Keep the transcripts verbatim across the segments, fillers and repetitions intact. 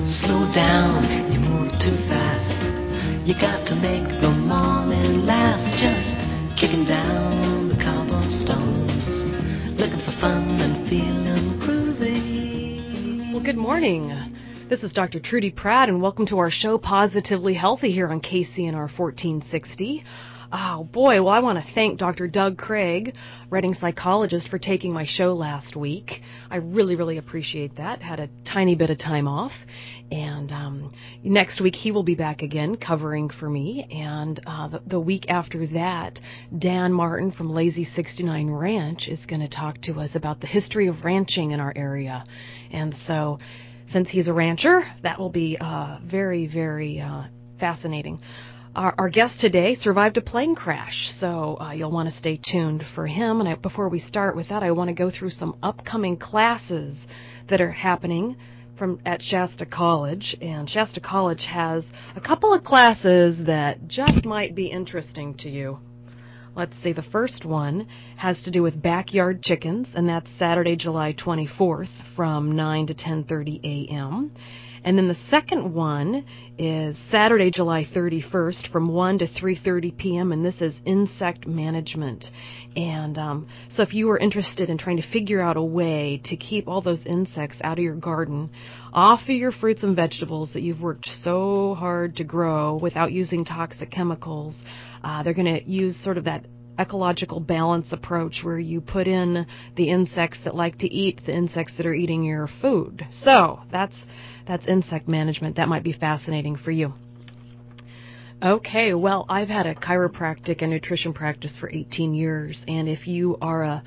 Slow down, you move too fast. You got to make the morning last. Just kicking down the cobblestones, looking for fun and feeling groovy. Well, good morning. This is Doctor Trudy Pratt, and welcome to our show, Positively Healthy, here on K C N R fourteen sixty. Oh, boy, well, I want to thank Doctor Doug Craig, Reading psychologist, for taking my show last week. I really, really appreciate that. Had a tiny bit of time off. And um, next week he will be back again covering for me. And uh, the, the week after that, Dan Martin from Lazy sixty-nine Ranch is going to talk to us about the history of ranching in our area. And so since he's a rancher, that will be uh, very, very uh, fascinating. Our, our guest today survived a plane crash, so uh, you'll want to stay tuned for him. And I, before we start with that, I want to go through some upcoming classes that are happening from at Shasta College. And Shasta College has a couple of classes that just might be interesting to you. Let's see, the first one has to do with backyard chickens, and that's Saturday, July twenty-fourth from nine to ten thirty a.m., And then the second one is Saturday, July thirty-first from one to three thirty p.m., and this is insect management. And um, so if you are interested in trying to figure out a way to keep all those insects out of your garden, off of your fruits and vegetables that you've worked so hard to grow without using toxic chemicals, uh, they're going to use sort of that ecological balance approach where you put in the insects that like to eat the insects that are eating your food. So that's that's insect management. That might be fascinating for you. Okay, well, I've had a chiropractic and nutrition practice for eighteen years, and if you are a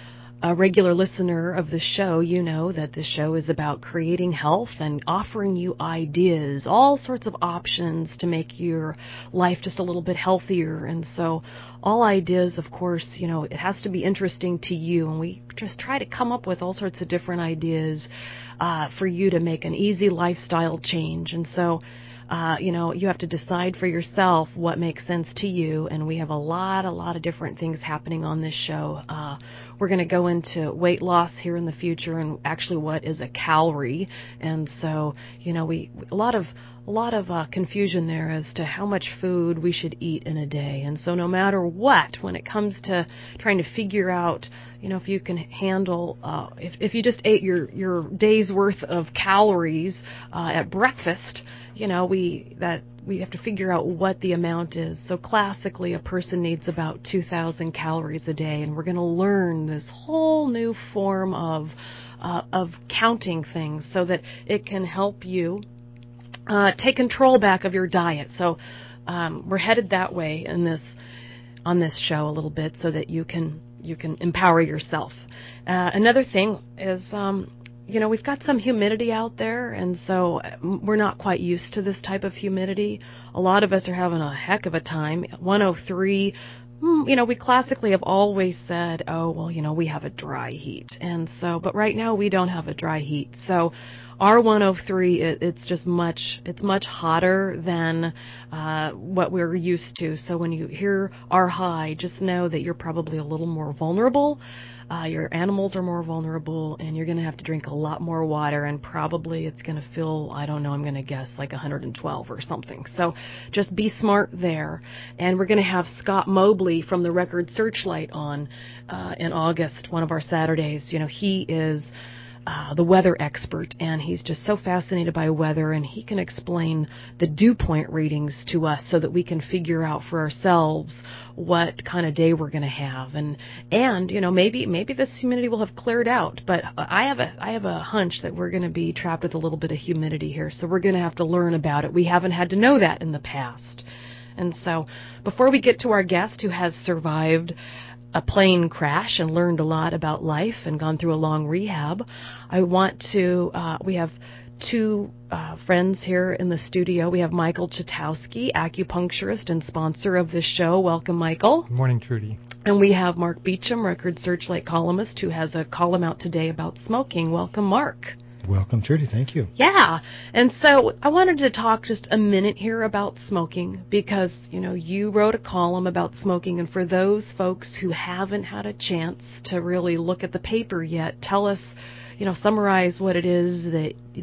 a regular listener of the show, you know that the show is about creating health and offering you ideas, all sorts of options to make your life just a little bit healthier. And so all ideas, of course, you know, it has to be interesting to you. And we just try to come up with all sorts of different ideas uh, for you to make an easy lifestyle change. And so Uh, you know, you have to decide for yourself what makes sense to you, and we have a lot, a lot of different things happening on this show. Uh, we're going to go into weight loss here in the future, and actually what is a calorie, and so, you know, we a lot of a lot of uh, confusion there as to how much food we should eat in a day. And so no matter what, when it comes to trying to figure out, you know, if you can handle, uh, if, if you just ate your, your day's worth of calories uh, at breakfast, you know, we that we have to figure out what the amount is. So classically, a person needs about two thousand calories a day, and we're going to learn this whole new form of uh, of counting things so that it can help you Uh, take control back of your diet. So um, we're headed that way in this on this show a little bit, so that you can you can empower yourself. Uh, another thing is, um, you know, we've got some humidity out there, and so we're not quite used to this type of humidity. A lot of us are having a heck of a time. one oh three. You know, we classically have always said, oh, well, you know, we have a dry heat. And so, but right now we don't have a dry heat. So our one oh three, it, it's just much, it's much hotter than uh, what we're used to. So when you hear our high, just know that you're probably a little more vulnerable. Uh, your animals are more vulnerable, and you're going to have to drink a lot more water, and probably it's going to feel, I don't know, I'm going to guess like one hundred twelve or something. So just be smart there. And we're going to have Scott Mobley from the Record Searchlight on uh, in August, one of our Saturdays. You know, he is Uh, the weather expert, and he's just so fascinated by weather, and he can explain the dew point readings to us so that we can figure out for ourselves what kind of day we're going to have. And and you know, maybe maybe this humidity will have cleared out, but I have a I have a hunch that we're going to be trapped with a little bit of humidity here, so we're going to have to learn about it. We haven't had to know that in the past. And so before we get to our guest who has survived a plane crash and learned a lot about life and gone through a long rehab, I want to, uh, we have two uh, friends here in the studio. We have Michael Chatowski, acupuncturist and sponsor of this show. Welcome, Michael. Good morning, Trudy. And we have Mark Beecham, Record Searchlight columnist, who has a column out today about smoking. Welcome, Mark. Welcome, Trudy. Thank you. Yeah. And so I wanted to talk just a minute here about smoking because, you know, you wrote a column about smoking. And for those folks who haven't had a chance to really look at the paper yet, tell us, you know, summarize what it is that that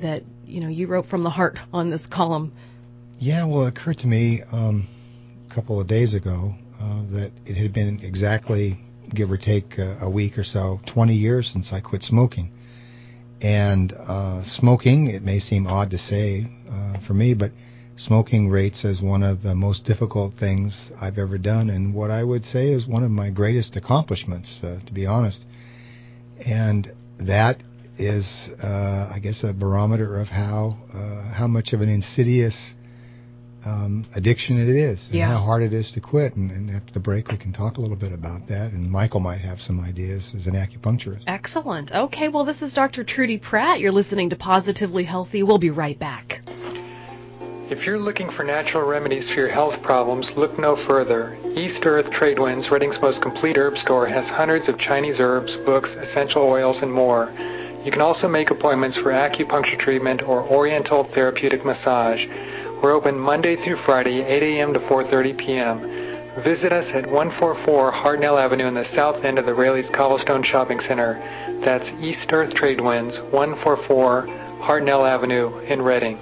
you know, you wrote from the heart on this column. Yeah, well, it occurred to me um, a couple of days ago uh, that it had been exactly, give or take uh, a week or so, twenty years since I quit smoking. And uh, smoking, it may seem odd to say uh, for me, but smoking rates as one of the most difficult things I've ever done, and what I would say is one of my greatest accomplishments, uh, to be honest. And that is, uh, I guess, a barometer of how uh, how much of an insidious um, addiction it is, and yeah. how hard it is to quit. And, and after the break, we can talk a little bit about that. And Michael might have some ideas as an acupuncturist. Excellent. Okay, well, this is Doctor Trudy Pratt. You're listening to Positively Healthy. We'll be right back. If you're looking for natural remedies for your health problems, look no further. East Earth Tradewinds, Reading's most complete herb store, has hundreds of Chinese herbs, books, essential oils, and more. You can also make appointments for acupuncture treatment or oriental therapeutic massage. We're open Monday through Friday, eight a.m. to four thirty p.m. Visit us at one forty-four Hartnell Avenue in the south end of the Raley's Cobblestone Shopping Center. That's East Earth Tradewinds, one forty-four Hartnell Avenue in Reading.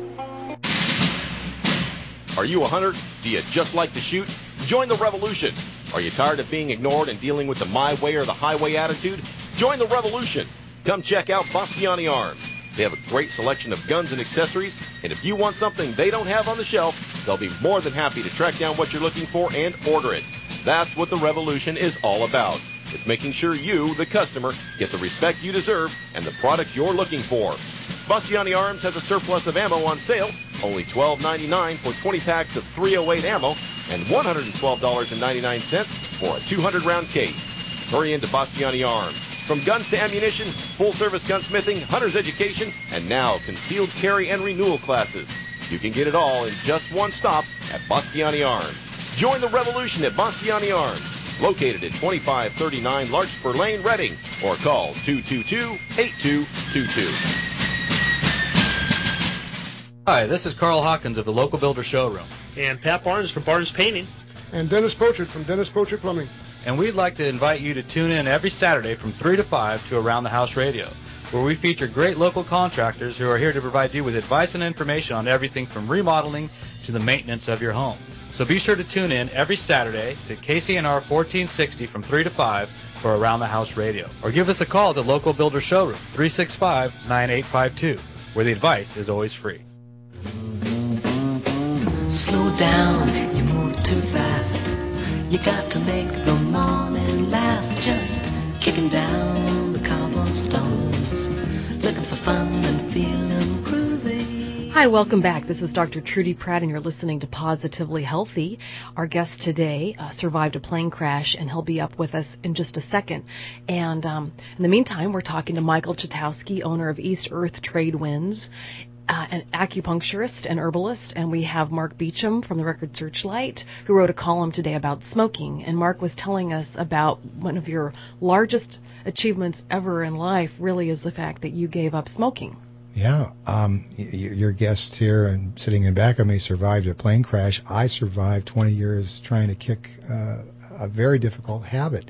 Are you a hunter? Do you just like to shoot? Join the revolution. Are you tired of being ignored and dealing with the my way or the highway attitude? Join the revolution. Come check out Bastiani Arms. They have a great selection of guns and accessories, and if you want something they don't have on the shelf, they'll be more than happy to track down what you're looking for and order it. That's what the revolution is all about. It's making sure you, the customer, get the respect you deserve and the product you're looking for. Bastiani Arms has a surplus of ammo on sale, only twelve ninety-nine for twenty packs of three oh eight ammo, and one hundred twelve ninety-nine for a two hundred round case. Hurry into Bastiani Arms. From guns to ammunition, full-service gunsmithing, hunter's education, and now concealed carry and renewal classes. You can get it all in just one stop at Bastiani Arms. Join the revolution at Bastiani Arms, located at twenty-five thirty-nine Larkspur Lane, Reading, or call two two two, eight two two two. Hi, this is Carl Hawkins of the Local Builder Showroom. And Pat Barnes from Barnes Painting. And Dennis Pochard from Dennis Pochard Plumbing. And we'd like to invite you to tune in every Saturday from three to five to Around the House Radio, where we feature great local contractors who are here to provide you with advice and information on everything from remodeling to the maintenance of your home. So be sure to tune in every Saturday to K C N R fourteen sixty from three to five for Around the House Radio. Or give us a call at the Local Builder Showroom, three six five, nine eight five two, where the advice is always free. Slow down, you move too fast. You got to make the morning last. Just kicking down the cobblestones, looking for fun and feeling groovy. Hi, welcome back. This is Doctor Trudy Pratt, and you're listening to Positively Healthy. Our guest today uh, survived a plane crash, and he'll be up with us in just a second. And um, in the meantime, we're talking to Michael Chatowski, owner of East Earth Tradewinds, Uh, an acupuncturist and herbalist, and we have Mark Beecham from the Record Searchlight, who wrote a column today about smoking. And Mark was telling us about one of your largest achievements ever in life really is the fact that you gave up smoking. Yeah. Um, y- your guest here and sitting in back of me survived a plane crash. I survived twenty years trying to kick uh, a very difficult habit.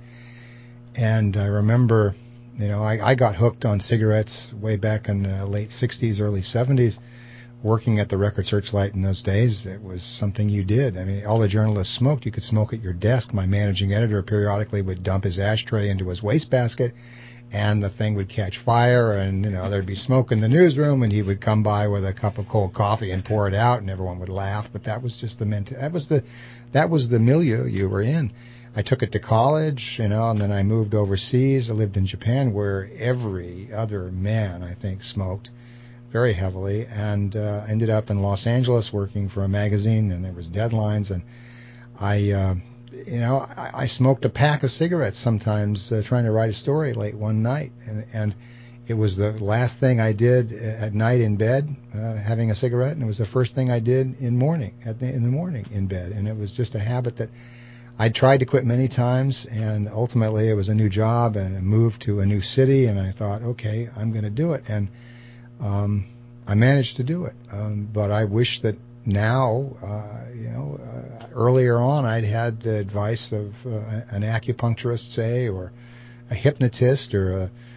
And I remember... You know, I, I got hooked on cigarettes way back in the late sixties, early seventies, working at the Record Searchlight in those days. It was something you did. I mean, all the journalists smoked. You could smoke at your desk. My managing editor periodically would dump his ashtray into his wastebasket, and the thing would catch fire, and, you know, there'd be smoke in the newsroom, and he would come by with a cup of cold coffee and pour it out, and everyone would laugh. But that was just the ment- that was the that was the milieu you were in. I took it to college, you know, and then I moved overseas. I lived in Japan, where every other man, I think, smoked very heavily, and uh, ended up in Los Angeles working for a magazine, and there was deadlines, and I, uh, you know, I, I smoked a pack of cigarettes sometimes uh, trying to write a story late one night, and, and it was the last thing I did at night in bed, uh, having a cigarette, and it was the first thing I did in morning, at the, in the morning in bed, and it was just a habit that I tried to quit many times, and ultimately it was a new job and a move to a new city, and I thought, okay, I'm going to do it, and um, I managed to do it. Um, but I wish that now, uh, you know, uh, earlier on I'd had the advice of uh, an acupuncturist, say, or a hypnotist, or a,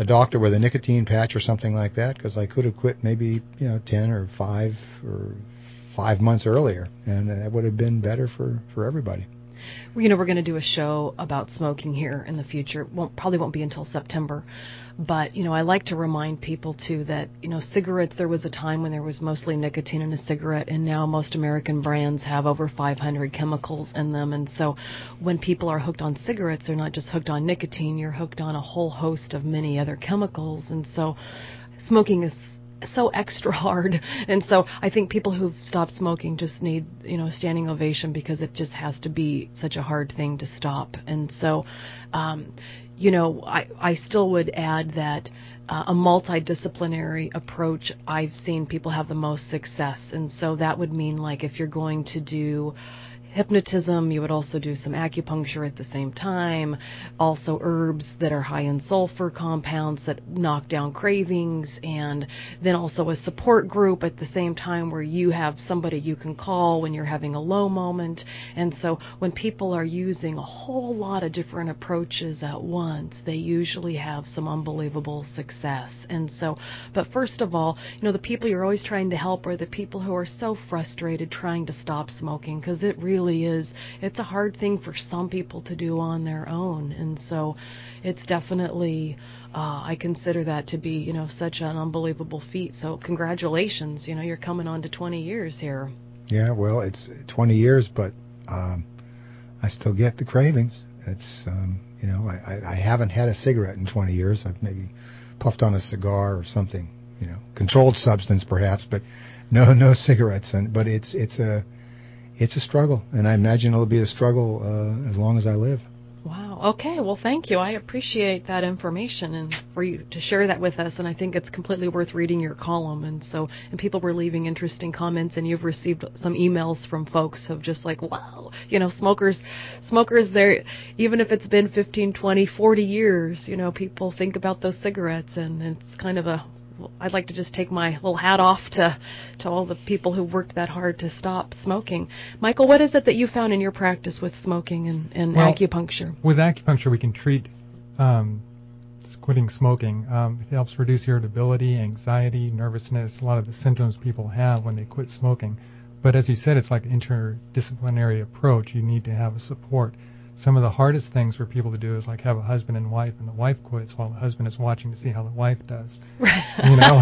a doctor with a nicotine patch or something like that, because I could have quit maybe, you know, ten or five or five months earlier, and that would have been better for, for everybody. You know, we're going to do a show about smoking here in the future. Won't probably won't be until September. But, you know, I like to remind people, too, that, you know, cigarettes, there was a time when there was mostly nicotine in a cigarette, and now most American brands have over five hundred chemicals in them. And so when people are hooked on cigarettes, they're not just hooked on nicotine, you're hooked on a whole host of many other chemicals. And so smoking is so extra hard. And so I think people who've stopped smoking just need, you know, a standing ovation, because it just has to be such a hard thing to stop. And so, um, you know, I, I still would add that uh, a multidisciplinary approach, I've seen people have the most success. And so that would mean, like, if you're going to do hypnotism, you would also do some acupuncture at the same time, also herbs that are high in sulfur compounds that knock down cravings, and then also a support group at the same time where you have somebody you can call when you're having a low moment. And so when people are using a whole lot of different approaches at once, they usually have some unbelievable success. And so, but first of all, you know, the people you're always trying to help are the people who are so frustrated trying to stop smoking, because it really is, it's a hard thing for some people to do on their own. And so it's definitely, uh, I consider that to be, you know, such an unbelievable feat. So congratulations, you know, you're coming on to twenty years here. Yeah, well, it's twenty years, but um, I still get the cravings. It's, um, you know, I, I haven't had a cigarette in twenty years. I've maybe puffed on a cigar or something, you know, controlled substance perhaps, but no, no cigarettes. And but it's it's a It's a struggle, and I imagine it'll be a struggle uh, as long as I live. Wow. Okay. Well, thank you. I appreciate that information and for you to share that with us. And I think it's completely worth reading your column. And so, and people were leaving interesting comments, and you've received some emails from folks of just like, wow, you know, smokers, smokers, they're, even if it's been fifteen, twenty, forty years, you know, people think about those cigarettes, and it's kind of a, I'd like to just take my little hat off to, to all the people who worked that hard to stop smoking. Michael, what is it that you found in your practice with smoking and, and well, acupuncture? With acupuncture, we can treat um, quitting smoking. Um, it helps reduce irritability, anxiety, nervousness, a lot of the symptoms people have when they quit smoking. But as you said, it's like an interdisciplinary approach. You need to have a support. Some of the hardest things for people to do is like have a husband and wife, and the wife quits while the husband is watching to see how the wife does. You know,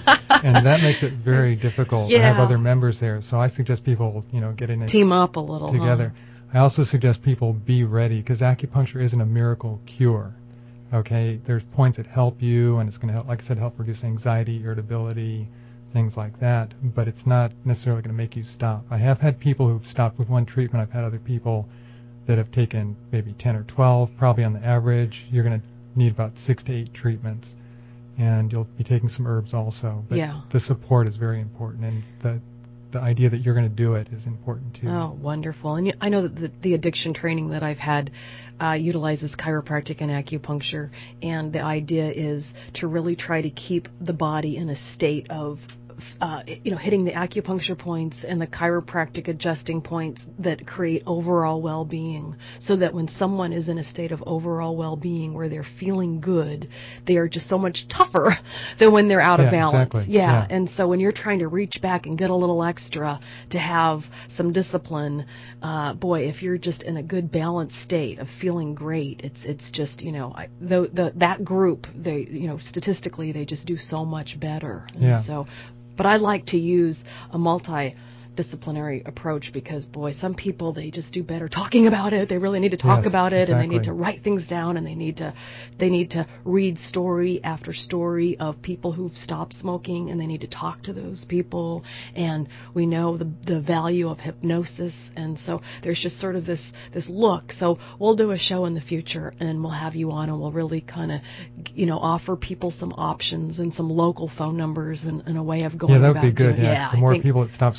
and that makes it very difficult yeah. to have other members there. So I suggest people, you know, get in it team up a little together. Huh? I also suggest people be ready, because acupuncture isn't a miracle cure. Okay, there's points that help you, and it's going to help, like I said, help reduce anxiety, irritability, things like that. But it's not necessarily going to make you stop. I have had people who've stopped with one treatment. I've had other people that have taken maybe ten or twelve, probably on the average. You're going to need about six to eight treatments, and you'll be taking some herbs also. But yeah. the support is very important, and the the idea that you're going to do it is important too. Oh, wonderful. And I know that the, the addiction training that I've had uh, utilizes chiropractic and acupuncture, and the idea is to really try to keep the body in a state of Uh, you know, hitting the acupuncture points and the chiropractic adjusting points that create overall well-being, so that when someone is in a state of overall well-being where they're feeling good, they are just so much tougher than when they're out yeah, of balance. Exactly. Yeah. yeah. And so when you're trying to reach back and get a little extra to have some discipline, uh, boy, if you're just in a good balanced state of feeling great, it's it's just, you know, I, the, the that group, they, you know, statistically they just do so much better. And yeah. so But I like to use a multidisciplinary approach, because, boy, some people, they just do better talking about it. They really need to talk yes, about it, exactly. and they need to write things down, and they need to they need to read story after story of people who've stopped smoking, and they need to talk to those people. And we know the the value of hypnosis, and so there's just sort of this this look. So we'll do a show in the future, and we'll have you on, and we'll really kind of, you know, offer people some options and some local phone numbers and, and a way of going Yeah, that would about be good. doing, Yeah, yeah the more I think, people that stop smoking,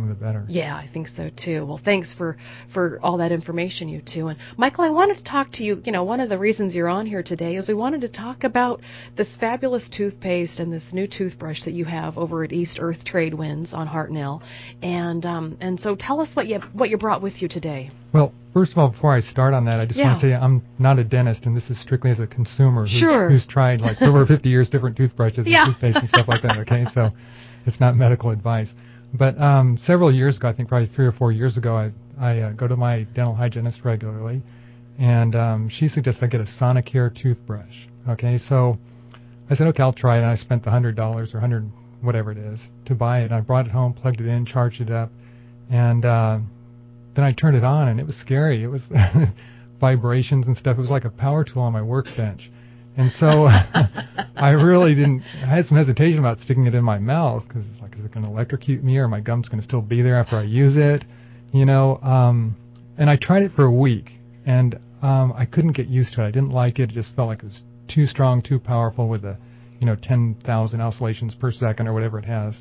the better. Yeah, I think so too. Well, thanks for, for all that information, you two. And Michael, I wanted to talk to you. You know, one of the reasons you're on here today is we wanted to talk about this fabulous toothpaste and this new toothbrush that you have over at East Earth Trade Winds on Hartnell. And um, and so tell us what you what you brought with you today. Well, first of all, before I start on that, I just Yeah. want to say I'm not a dentist, and this is strictly as a consumer who's, Sure. who's tried like over fifty years different toothbrushes Yeah. and toothpaste and stuff like that. Okay, so it's not medical advice. But um, several years ago, I think probably three or four years ago, I I uh, go to my dental hygienist regularly, and um, she suggested I get a Sonicare toothbrush. Okay, so I said, okay, I'll try it. And I spent the hundred dollars or hundred whatever it is to buy it. And I brought it home, plugged it in, charged it up, and uh, then I turned it on, and it was scary. It was vibrations and stuff. It was like a power tool on my workbench. And so I really didn't, I had some hesitation about sticking it in my mouth because it's like, is it going to electrocute me or my gums going to still be there after I use it? You know, um, and I tried it for a week, and um, I couldn't get used to it. I didn't like it. It just felt like it was too strong, too powerful with a, you know, ten thousand oscillations per second or whatever it has.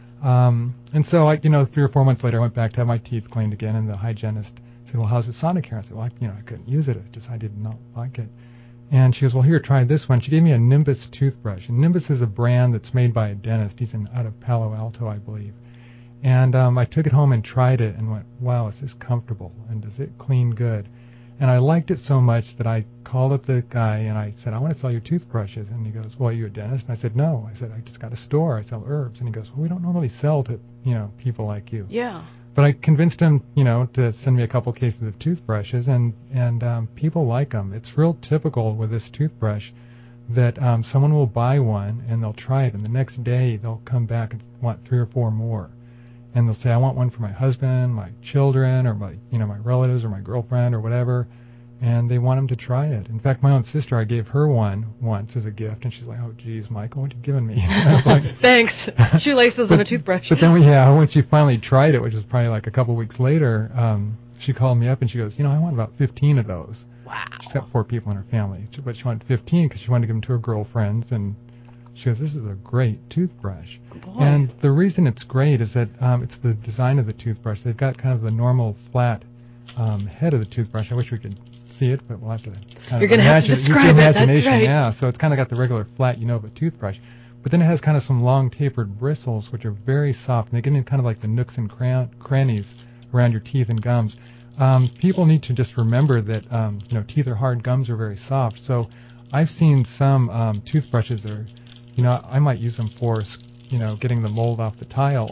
Um, and so, I, you know, three or four months later, I went back to have my teeth cleaned again, and the hygienist said, well, how's the Sonicare? I said, well, I, you know, I couldn't use it. It just, I did not like it. And she goes, well, here, try this one. She gave me a Nimbus toothbrush. And Nimbus is a brand that's made by a dentist. He's in, out of Palo Alto, I believe. And um, I took it home and tried it and went, wow, is this comfortable? And does it clean good? And I liked it so much that I called up the guy and I said, I want to sell your toothbrushes. And he goes, well, are you a dentist? And I said, no. I said, I just got a store. I sell herbs. And he goes, well, we don't normally sell to, you know, people like you. Yeah. But I convinced him, you know, to send me a couple cases of toothbrushes, and and um, people like them. It's real typical with this toothbrush that um, someone will buy one and they'll try it, and the next day they'll come back and want three or four more, and they'll say, I want one for my husband, my children, or my you know my relatives, or my girlfriend, or whatever, and they want them to try it. In fact, my own sister, I gave her one once as a gift, and she's like, oh, geez, Michael, what have you given me? I was like, thanks. Shoelaces but, and a toothbrush. But then we, yeah, when she finally tried it, which was probably like a couple weeks later, um, she called me up and she goes, you know, I want about fifteen of those. Wow. She's got four people in her family, but she wanted fifteen because she wanted to give them to her girlfriends, and she goes, this is a great toothbrush. Boy. And the reason it's great is that um, it's the design of the toothbrush. They've got kind of the normal flat um, head of the toothbrush. I wish we could see it, but we'll have to kind You're of going to have to imagine describe use your it, that's imagination. right. Yeah, so it's kind of got the regular flat, you know, of a toothbrush. But then it has kind of some long tapered bristles, which are very soft, and they get in kind of like the nooks and cran- crannies around your teeth and gums. Um, people need to just remember that, um, you know, teeth are hard, gums are very soft. So I've seen some um, toothbrushes that are, you know, I might use them for, you know, getting the mold off the tile.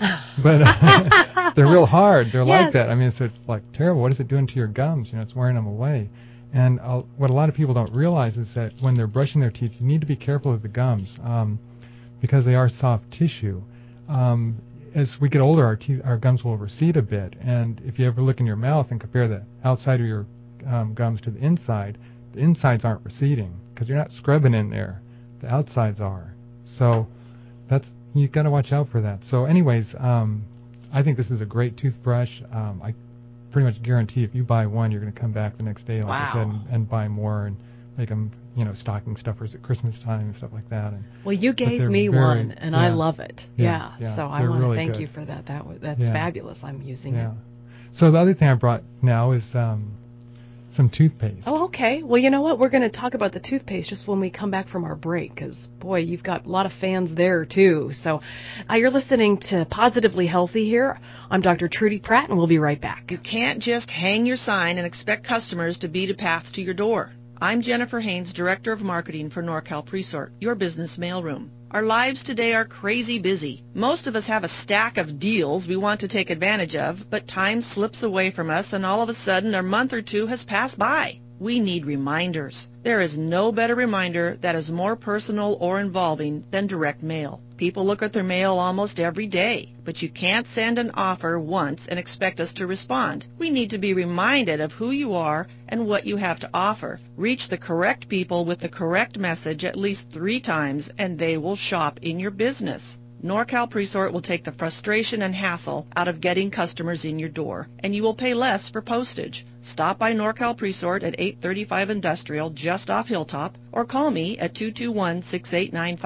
But uh, they're real hard. They're Yes. like that. I mean, it's, it's like terrible. What is it doing to your gums? You know, it's wearing them away. And uh, what a lot of people don't realize is that when they're brushing their teeth, you need to be careful with the gums um, because they are soft tissue. Um, as we get older, our teeth, our gums will recede a bit. And if you ever look in your mouth and compare the outside of your um, gums to the inside, the insides aren't receding because you're not scrubbing in there. The outsides are. So that's you've got to watch out for that. So anyways, um, I think this is a great toothbrush. Um, I pretty much guarantee if you buy one, you're going to come back the next day, like Wow. I said, and, and buy more and make them, you know, stocking stuffers at Christmas time and stuff like that. And Well, you gave they're me very- one, and yeah. I love it. Yeah, Yeah. yeah, So I they're want to really thank good. you for that. That was, that's Yeah. fabulous. I'm using yeah. it. So the other thing I brought now is um, some toothpaste. Oh, okay. Well, you know what? We're going to talk about the toothpaste just when we come back from our break because, boy, you've got a lot of fans there, too. So uh, you're listening to Positively Healthy here. I'm Doctor Trudy Pratt, and we'll be right back. You can't just hang your sign and expect customers to beat a path to your door. I'm Jennifer Haynes, Director of Marketing for NorCal Presort, your business mailroom. Our lives today are crazy busy. Most of us have a stack of deals we want to take advantage of, but time slips away from us and all of a sudden a month or two has passed by. We need reminders. There is no better reminder that is more personal or involving than direct mail. People look at their mail almost every day, but you can't send an offer once and expect us to respond. We need to be reminded of who you are and what you have to offer. Reach the correct people with the correct message at least three times and they will shop in your business. NorCal Presort will take the frustration and hassle out of getting customers in your door, and you will pay less for postage. Stop by NorCal Presort at eight thirty-five Industrial just off Hilltop, or call me at two two one, six eight nine five.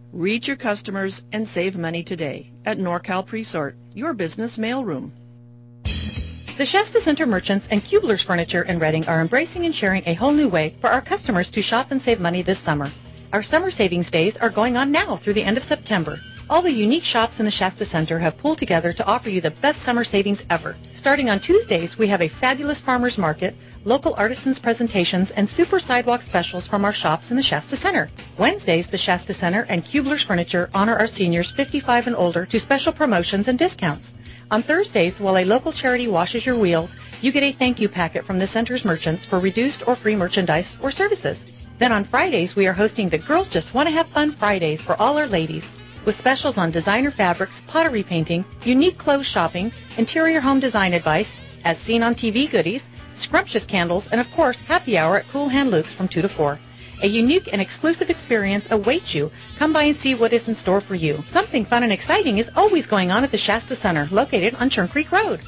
Reach your customers and save money today at NorCal Presort, your business mailroom. The Shasta Center merchants and Kubler's Furniture in Reading are embracing and sharing a whole new way for our customers to shop and save money this summer. Our summer savings days are going on now through the end of September. All the unique shops in the Shasta Center have pulled together to offer you the best summer savings ever. Starting on Tuesdays, we have a fabulous farmers market, local artisans presentations, and super sidewalk specials from our shops in the Shasta Center. Wednesdays, the Shasta Center and Kubler's Furniture honor our seniors fifty-five and older to special promotions and discounts. On Thursdays, while a local charity washes your wheels, you get a thank you packet from the center's merchants for reduced or free merchandise or services. Then on Fridays, we are hosting the Girls Just Want to Have Fun Fridays for all our ladies, with specials on designer fabrics, pottery painting, unique clothes shopping, interior home design advice, as seen on T V goodies, scrumptious candles, and of course, happy hour at Cool Hand Luke's from two to four. A unique and exclusive experience awaits you. Come by and see what is in store for you. Something fun and exciting is always going on at the Shasta Center, located on Churn Creek Road.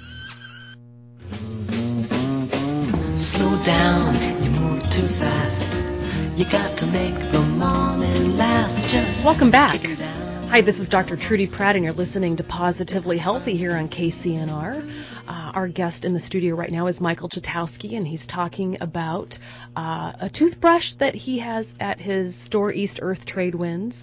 Slow down, you move too fast. You got to make the morning last. Just Welcome back. Hi, this is Doctor Trudy Pratt, and you're listening to Positively Healthy here on K C N R. Uh, our guest in the studio right now is Michael Chatowski, and he's talking about uh, a toothbrush that he has at his store, East Earth Trade Winds,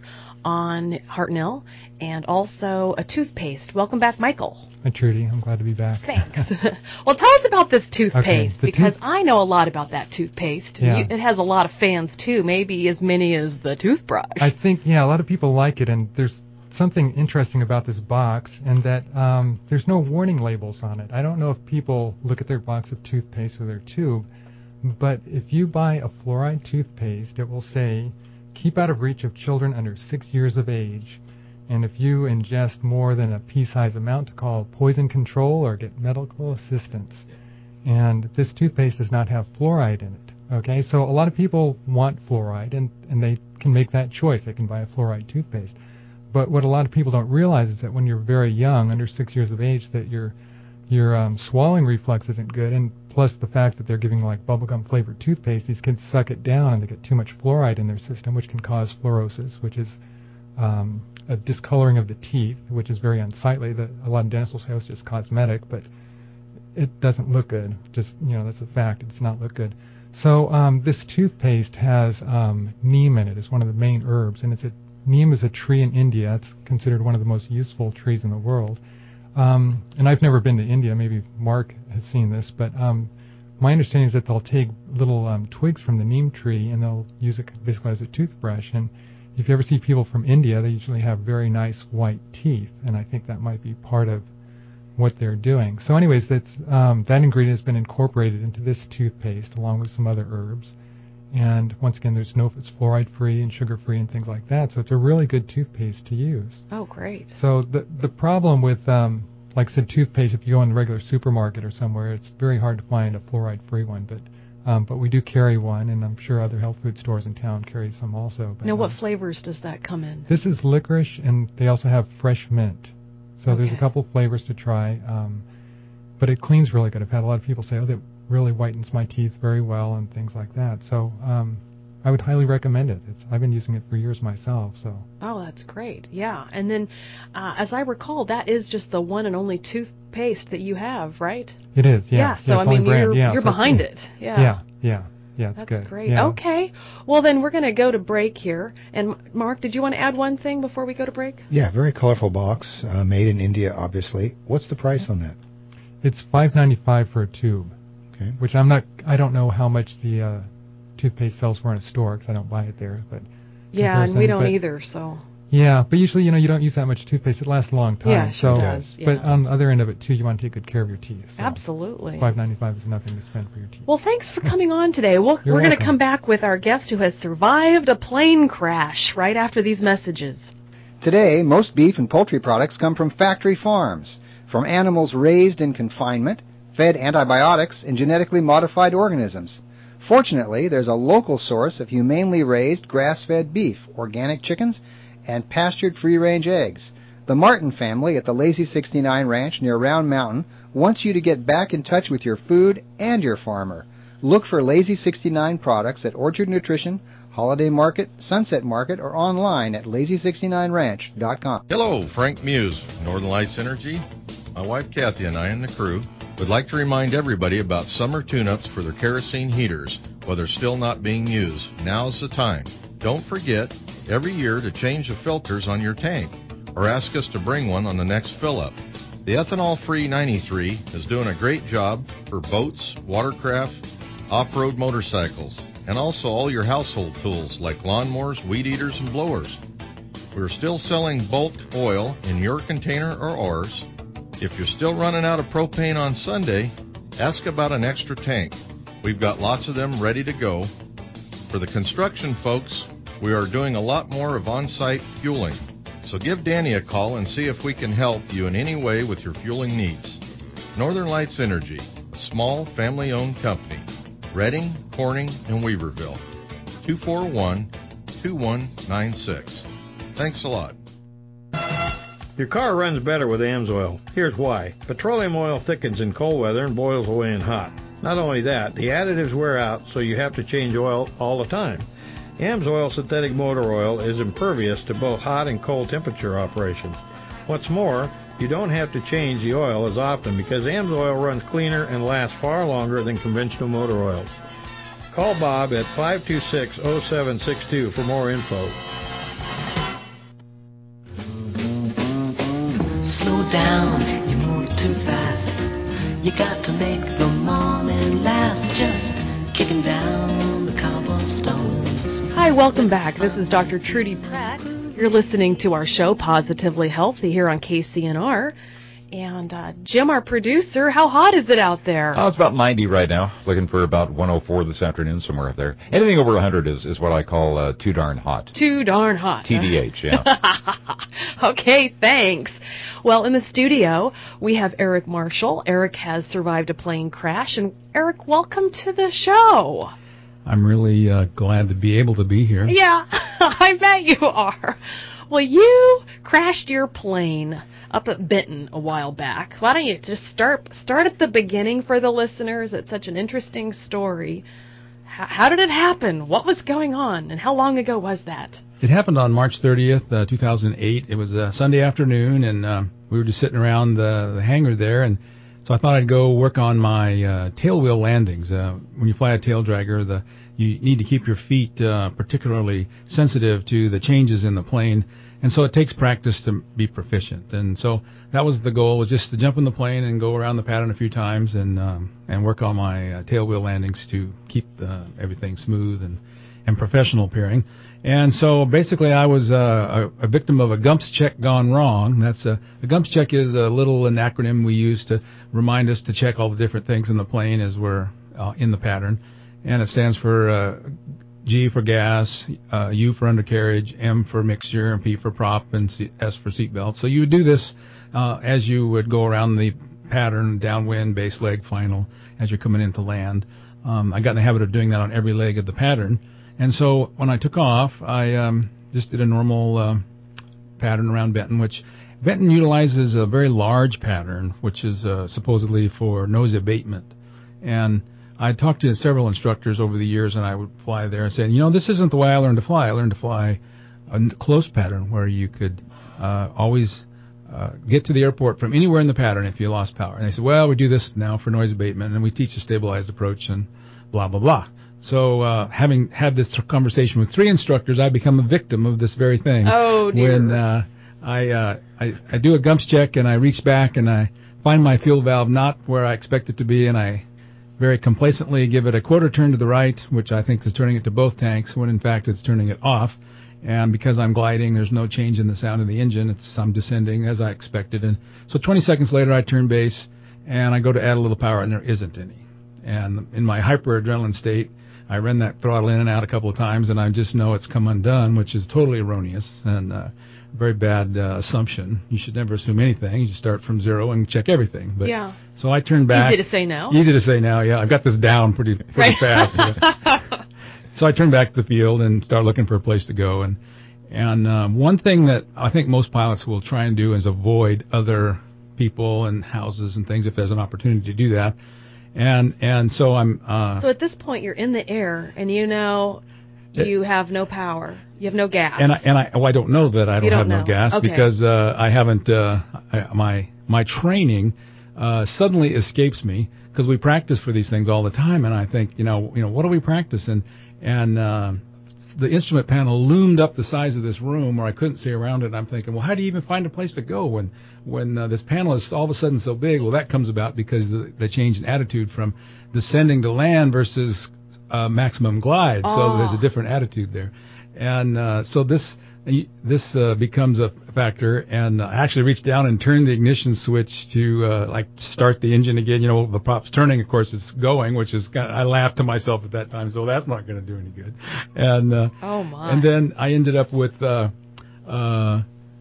on Hartnell, and also a toothpaste. Welcome back, Michael. Hi, Trudy. I'm glad to be back. Thanks. Well, tell us about this toothpaste, okay, because tooth- I know a lot about that toothpaste. Yeah. You, it has a lot of fans, too, maybe as many as the toothbrush. I think, yeah, a lot of people like it, and there's something interesting about this box, and that um, there's no warning labels on it. I don't know if people look at their box of toothpaste or their tube, but if you buy a fluoride toothpaste, it will say, keep out of reach of children under six years of age. And if you ingest more than a pea-sized amount, to call poison control or get medical assistance. And this toothpaste does not have fluoride in it. Okay, so a lot of people want fluoride, and, and they can make that choice. They can buy a fluoride toothpaste. But what a lot of people don't realize is that when you're very young, under six years of age, that your your um, swallowing reflex isn't good, and plus the fact that they're giving like bubblegum flavored toothpaste, these kids suck it down and they get too much fluoride in their system, which can cause fluorosis, which is um, a discoloring of the teeth, which is very unsightly. That a lot of dentists will say oh, it's just cosmetic, but it doesn't look good. Just, you know, that's a fact. It does not look good. So um, this toothpaste has um, neem in it. It's one of the main herbs, and it's a neem is a tree in India. It's considered one of the most useful trees in the world. Um, and I've never been to India. Maybe Mark has seen this, but um, my understanding is that they'll take little um, twigs from the neem tree and they'll use it basically as a toothbrush. And if you ever see people from India, they usually have very nice white teeth, and I think that might be part of what they're doing. So anyways, that's, um, that ingredient has been incorporated into this toothpaste along with some other herbs. And once again, there's no, it's fluoride-free and sugar-free and things like that. So it's a really good toothpaste to use. Oh, great. So the the problem with, um, like I said, toothpaste, if you go in the regular supermarket or somewhere, it's very hard to find a fluoride-free one. But um, but we do carry one, and I'm sure other health food stores in town carry some also. But, now, what um, flavors does that come in? This is licorice, and they also have fresh mint. So Okay. there's a couple flavors to try. Um, but it cleans really good. I've had a lot of people say, oh, that really whitens my teeth very well and things like that. So um, I would highly recommend it. It's, I've been using it for years myself. So. Oh, that's great. Yeah. And then, uh, as I recall, that is just the one and only toothpaste that you have, right? It is, yeah. Yeah, so yeah, I mean, brand. you're, yeah, you're so behind it. Yeah. Yeah, yeah, yeah, it's That's good. great. Yeah. Okay. Well, then we're going to go to break here. And, Mark, did you want to add one thing before we go to break? Yeah, very colorful box, uh, made in India, obviously. What's the price on that? It's five dollars and ninety-five cents for a tube. Okay. Which I'm not, I don't know how much the uh, toothpaste sells for in a store because I don't buy it there. But Yeah, and we don't but, either, so. Yeah, but usually, you know, you don't use that much toothpaste. It lasts a long time. Yeah, sure so, does. Yeah. But on the other end of it, too, you want to take good care of your teeth. So Absolutely. five dollars and ninety-five cents is nothing to spend for your teeth. Well, thanks for coming on today. We'll, You're we're going to welcome. come back with our guest who has survived a plane crash right after these messages. Today, most beef and poultry products come from factory farms, from animals raised in confinement, fed antibiotics, and genetically modified organisms. Fortunately, there's a local source of humanely raised grass-fed beef, organic chickens, and pastured free-range eggs. The Martin family at the Lazy sixty-nine Ranch near Round Mountain wants you to get back in touch with your food and your farmer. Look for Lazy sixty-nine products at Orchard Nutrition, Holiday Market, Sunset Market, or online at lazy sixty-nine ranch dot com. Hello, Frank Muse, Northern Lights Energy. My wife Kathy and I and the crew would like to remind everybody about summer tune-ups for their kerosene heaters while they're still not being used. Now's the time. Don't forget every year to change the filters on your tank or ask us to bring one on the next fill-up. The ethanol-free ninety-three is doing a great job for boats, watercraft, off-road motorcycles, and also all your household tools like lawnmowers, weed eaters, and blowers. We're still selling bulk oil in your container or ours. If you're still running out of propane on Sunday, ask about an extra tank. We've got lots of them ready to go. For the construction folks, we are doing a lot more of on-site fueling. So give Danny a call and see if we can help you in any way with your fueling needs. Northern Lights Energy, a small family-owned company. Redding, Corning, and Weaverville. two four one, two one nine six. Thanks a lot. Your car runs better with AMSOIL. Here's why. Petroleum oil thickens in cold weather and boils away in hot. Not only that, the additives wear out, so you have to change oil all the time. AMSOIL synthetic motor oil is impervious to both hot and cold temperature operations. What's more, you don't have to change the oil as often because AMSOIL runs cleaner and lasts far longer than conventional motor oils. Call Bob at five two six, oh seven six two for more info. Slow down, you move too fast. You got to make the morning last, just kicking down the cobblestones. Hi, welcome back. This is Doctor Trudy Pratt. You're listening to our show, Positively Healthy, here on K C N R. And uh, Jim, our producer, how hot is it out there? Oh, it's about ninety right now. Looking for about one oh four this afternoon, somewhere up there. Anything over one hundred is, is what I call uh, too darn hot. Too darn hot. T D H, yeah. Okay, thanks. Well, in the studio, we have Eric Marshall. Eric has survived a plane crash. And Eric, welcome to the show. I'm really uh, glad to be able to be here. Yeah, I bet you are. Well, you crashed your plane up at Benton a while back. Why don't you just start start at the beginning for the listeners? It's such an interesting story. H- how did it happen? What was going on? And how long ago was that? It happened on March thirtieth, uh, two thousand eight. It was a Sunday afternoon, and uh, we were just sitting around the, the hangar there, and so I thought I'd go work on my uh, tail wheel landings. Uh, when you fly a tail dragger, the you need to keep your feet uh, particularly sensitive to the changes in the plane, and so it takes practice to be proficient. And so that was the goal, was just to jump in the plane and go around the pattern a few times and um, and work on my uh, tail wheel landings to keep uh, everything smooth and, and professional appearing. And so basically I was uh, a, a victim of a GUMPS check gone wrong. That's a, a GUMPS check is a little an acronym we use to remind us to check all the different things in the plane as we're uh, in the pattern. And it stands for uh, G for gas, uh, U for undercarriage, M for mixture, and P for prop, and C- S for seatbelt. So you would do this uh, as you would go around the pattern, downwind, base leg, final, as you're coming into land. Um, I got in the habit of doing that on every leg of the pattern. And so when I took off, I um, just did a normal uh, pattern around Benton, which Benton utilizes a very large pattern, which is uh, supposedly for nose abatement. And I talked to several instructors over the years, and I would fly there and say, you know, this isn't the way I learned to fly. I learned to fly a close pattern where you could uh, always uh, get to the airport from anywhere in the pattern if you lost power. And they said, well, we do this now for noise abatement, and we teach a stabilized approach and blah, blah, blah. So uh, having had this conversation with three instructors, I become a victim of this very thing. Oh, dear. When uh, I, uh, I, I do a GUMPS check, and I reach back, and I find my fuel valve not where I expect it to be, and I very complacently give it a quarter turn to the right, which I think is turning it to both tanks, when in fact it's turning it off. And because I'm gliding, there's no change in the sound of the engine. It's I'm descending as I expected. And so twenty seconds later, I turn base, and I go to add a little power, and there isn't any. And in my hyperadrenaline state, I run that throttle in and out a couple of times, and I just know it's come undone, which is totally erroneous and uh, very bad uh, assumption. You should never assume anything. You just start from zero and check everything. But yeah. So I turn back. Easy to say now. Easy to say now, yeah. I've got this down pretty pretty right. fast. Yeah. So I turn back to the field and start looking for a place to go. And and um, one thing that I think most pilots will try and do is avoid other people and houses and things if there's an opportunity to do that. And and so I'm. Uh, so at this point, you're in the air, and you know, you have no power. You have no gas. And I, and I, well, I don't know that I don't, don't have know. no gas Okay. because uh, I haven't. Uh, I, my my training uh, suddenly escapes me because we practice for these things all the time, and I think, you know, you know, what do we practice? And and uh, the instrument panel loomed up the size of this room where I couldn't see around it. And I'm thinking, well, how do you even find a place to go when when uh, this panel is all of a sudden so big? Well, that comes about because the, the change in attitude from descending to land versus uh, maximum glide. Oh. So there's a different attitude there, and uh, so this. This uh, becomes a factor, and I actually reached down and turned the ignition switch to uh, like start the engine again. You know, the prop's turning, of course, it's going, which is kind of, I laughed to myself at that time, so that's not going to do any good. And uh, oh my! And then I ended up with uh, uh,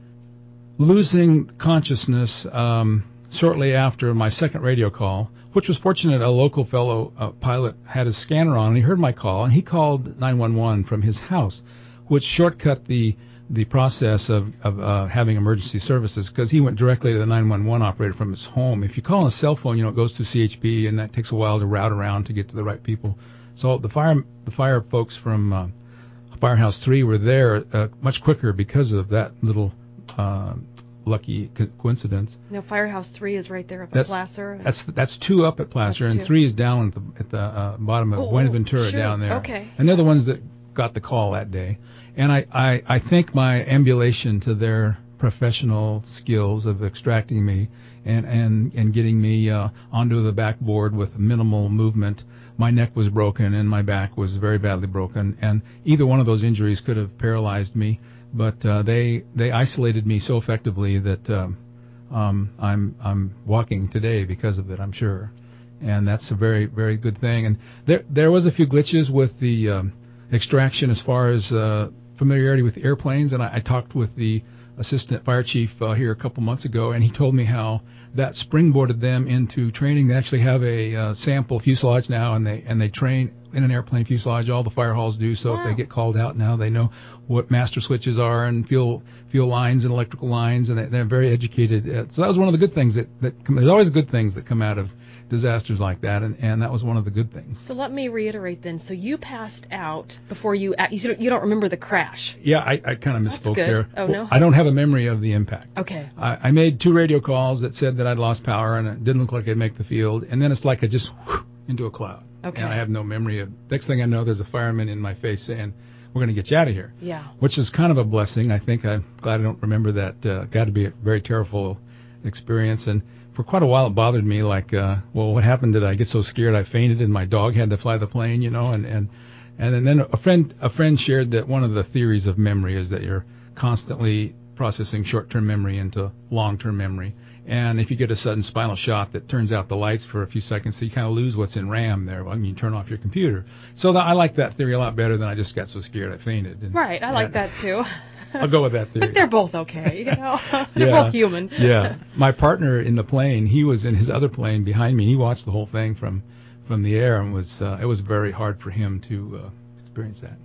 losing consciousness um, shortly after my second radio call, which was fortunate. A local fellow uh, pilot had his scanner on, and he heard my call, and he called nine one one from his house, which shortcut the the process of, of uh, having emergency services, because he went directly to the nine one one operator from his home. If you call on a cell phone, you know, it goes to C H P, and that takes a while to route around to get to the right people. So the fire the fire folks from uh, Firehouse three were there uh, much quicker because of that little uh, lucky co- coincidence. No, Firehouse three is right there up That's, at Placer. That's that's two up at Placer, and two. three is down at the, at the uh, bottom of Oh, Buenaventura sure. down there. Okay. And they're the ones that got the call that day. And I, I, I think my ambulation to their professional skills of extracting me and, and, and getting me uh, onto the backboard with minimal movement, my neck was broken and my back was very badly broken. And either one of those injuries could have paralyzed me, but uh, they they isolated me so effectively that um, um, I'm I'm walking today because of it, I'm sure. And that's a very, very good thing. And there there was a few glitches with the um, extraction as far as uh, familiarity with airplanes, and I, I talked with the assistant fire chief uh, here a couple months ago, and he told me how that springboarded them into training. They actually have a uh, sample fuselage now, and they and they train in an airplane fuselage. All the fire halls do, so wow. if they get called out now, they know what master switches are and fuel fuel lines and electrical lines, and they, they're very educated. So that was one of the good things that, that come, there's always good things that come out of disasters like that, and, and that was one of the good things. So let me reiterate then. So you passed out before you, you don't, you don't remember the crash? Yeah, I, I kind of misspoke there. Oh, no? I don't have a memory of the impact. Okay. I, I made two radio calls that said that I'd lost power, and it didn't look like I'd make the field, and then it's like I just whoosh, into a cloud. Okay. And I have no memory of, next thing I know, there's a fireman in my face saying, we're going to get you out of here. Yeah. Which is kind of a blessing. I think I'm glad I don't remember that. Uh, got to be a very terrible experience, and for quite a while it bothered me, like, uh, well, what happened? Did I get so scared I fainted and my dog had to fly the plane, you know? And, and, and then a friend, a friend shared that one of the theories of memory is that you're constantly processing short-term memory into long-term memory. And if you get a sudden spinal shock that turns out the lights for a few seconds, so you kind of lose what's in RAM there. Well, I mean, you turn off your computer. So that, I like that theory a lot better than I just got so scared I fainted. And, right, I like that too. I'll go with that theory. But they're both okay, you know. They're yeah. both human. Yeah. My partner in the plane, he was in his other plane behind me. He watched the whole thing from, from the air, and was uh, it was very hard for him to uh, experience that.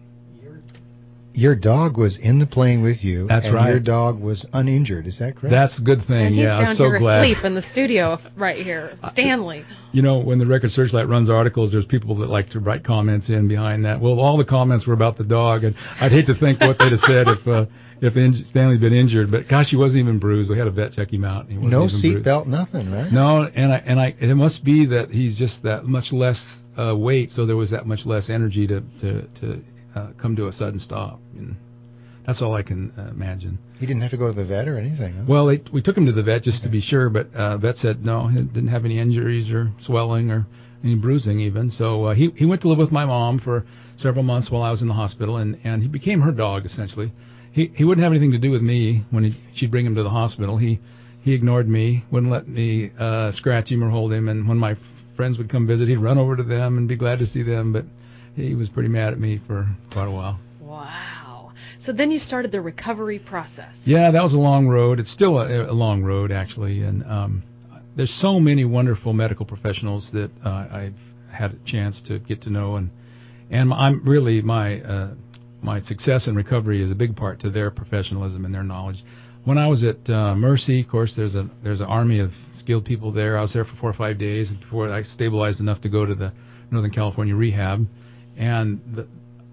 Your dog was in the plane with you. That's and right. Your dog was uninjured. Is that correct? That's a good thing. And he's yeah, down I'm so here glad. asleep in the studio right here, Stanley. You know, when the Record Searchlight runs articles, there's people that like to write comments in behind that. Well, all the comments were about the dog, and I'd hate to think what they'd have said if uh, if in- Stanley'd been injured. But gosh, he wasn't even bruised. We had a vet check him out. And he wasn't no even seatbelt, nothing, right? No, and I and I it must be that he's just that much less uh, weight, so there was that much less energy to to to uh, come to a sudden stop. And that's all I can uh, imagine. He didn't have to go to the vet or anything, huh? Well, they, we took him to the vet just okay. to be sure, but uh, vet said no, he didn't have any injuries or swelling or any bruising even. So uh, he he went to live with my mom for several months while I was in the hospital, and, and he became her dog essentially. He he wouldn't have anything to do with me when he, she'd bring him to the hospital. He he ignored me, wouldn't let me uh, scratch him or hold him, and when my friends would come visit, he'd run over to them and be glad to see them. But he was pretty mad at me for quite a while. Wow. So then you started the recovery process. Yeah, that was a long road. It's still a, a long road, actually. And um, there's so many wonderful medical professionals that uh, I've had a chance to get to know. And and I'm really, my uh, my success in recovery is a big part to their professionalism and their knowledge. When I was at uh, Mercy, of course, there's a there's an army of skilled people there. I was there for four or five days before I stabilized enough to go to the Northern California rehab. And the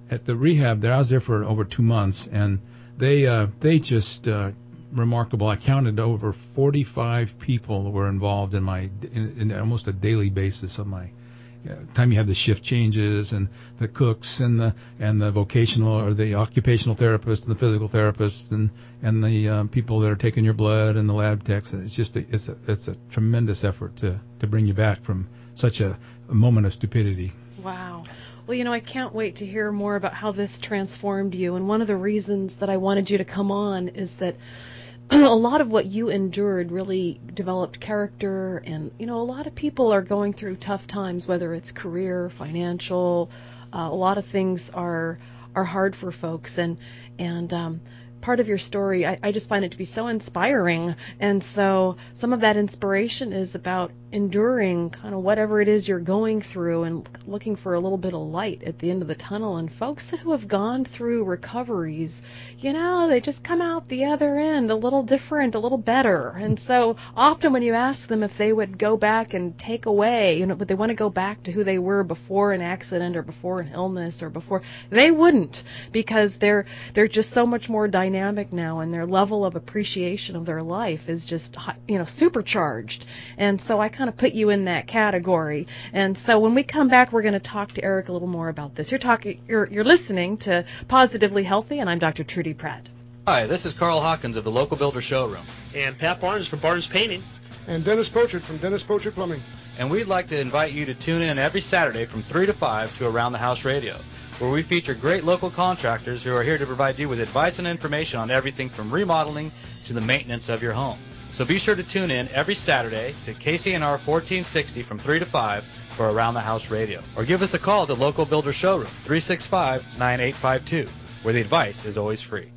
at the rehab there, I was there for over two months, and they uh, they just uh, remarkable. I counted over forty-five people were involved in my in, in almost a daily basis of my. Uh, time you have the shift changes and the cooks and the and the vocational or the occupational therapists and the physical therapists and and the um, people that are taking your blood and the lab techs. It's just a, it's a it's a tremendous effort to to bring you back from such a, a moment of stupidity. Wow. Well, you know, I can't wait to hear more about how this transformed you. And one of the reasons that I wanted you to come on is that a lot of what you endured really developed character, and, you know, a lot of people are going through tough times, whether it's career, financial, uh, a lot of things are are hard for folks, and and um, part of your story, I, I just find it to be so inspiring, and so some of that inspiration is about enduring kind of whatever it is you're going through and looking for a little bit of light at the end of the tunnel. And folks who have gone through recoveries, you know, they just come out the other end a little different, a little better. And so often when you ask them if they would go back and take away, you know, but they want to go back to who they were before an accident or before an illness or before, they wouldn't, because they're they're just so much more dynamic now, and their level of appreciation of their life is just, you know, supercharged. And so I kind of put you in that category. And so when we come back, we're going to talk to Eric a little more about this. You're talking, you're you're listening to Positively Healthy, and I'm Doctor Trudy Pratt. Hi, this is Carl Hawkins of the Local Builder Showroom. And Pat Barnes from Barnes Painting. And Dennis Pochard from Dennis Pochard Plumbing. And we'd like to invite you to tune in every Saturday from three to five to Around the House Radio, where we feature great local contractors who are here to provide you with advice and information on everything from remodeling to the maintenance of your home. So be sure to tune in every Saturday to K C N R fourteen sixty from three to five for Around the House Radio. Or give us a call at the Local Builder Showroom, three six five, nine eight five two, where the advice is always free.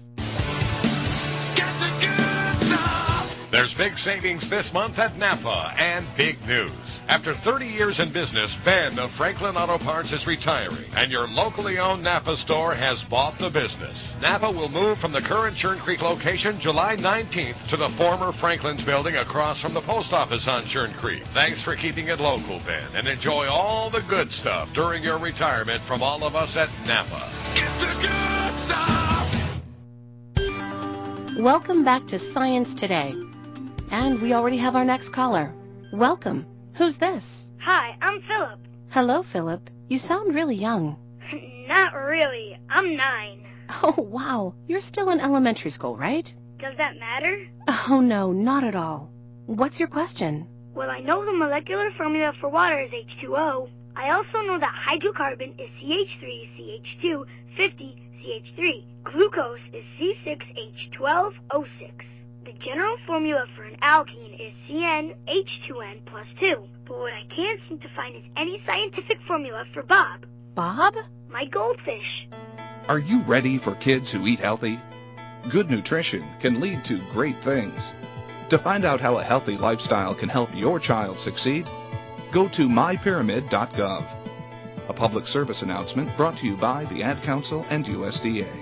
There's big savings this month at Napa, and big news. After thirty years in business, Ben of Franklin Auto Parts is retiring, and your locally owned Napa store has bought the business. Napa will move from the current Churn Creek location July nineteenth to the former Franklin's building across from the post office on Churn Creek. Thanks for keeping it local, Ben, and enjoy all the good stuff during your retirement from all of us at Napa. Get the good stuff! Welcome back to Science Today. And we already have our next caller. Welcome. Who's this? Hi, I'm Philip. Hello, Philip. You sound really young. Not really. I'm nine. Oh, wow. You're still in elementary school, right? Does that matter? Oh, no, not at all. What's your question? Well, I know the molecular formula for water is H two O. I also know that hydrocarbon is C H three C H two fifty C H three. Glucose is C six H twelve O six. The general formula for an alkene is C N H two N plus two. But what I can't seem to find is any scientific formula for Bob. Bob? My goldfish. Are you ready for kids who eat healthy? Good nutrition can lead to great things. To find out how a healthy lifestyle can help your child succeed, go to my pyramid dot gov. A public service announcement brought to you by the Ad Council and U S D A.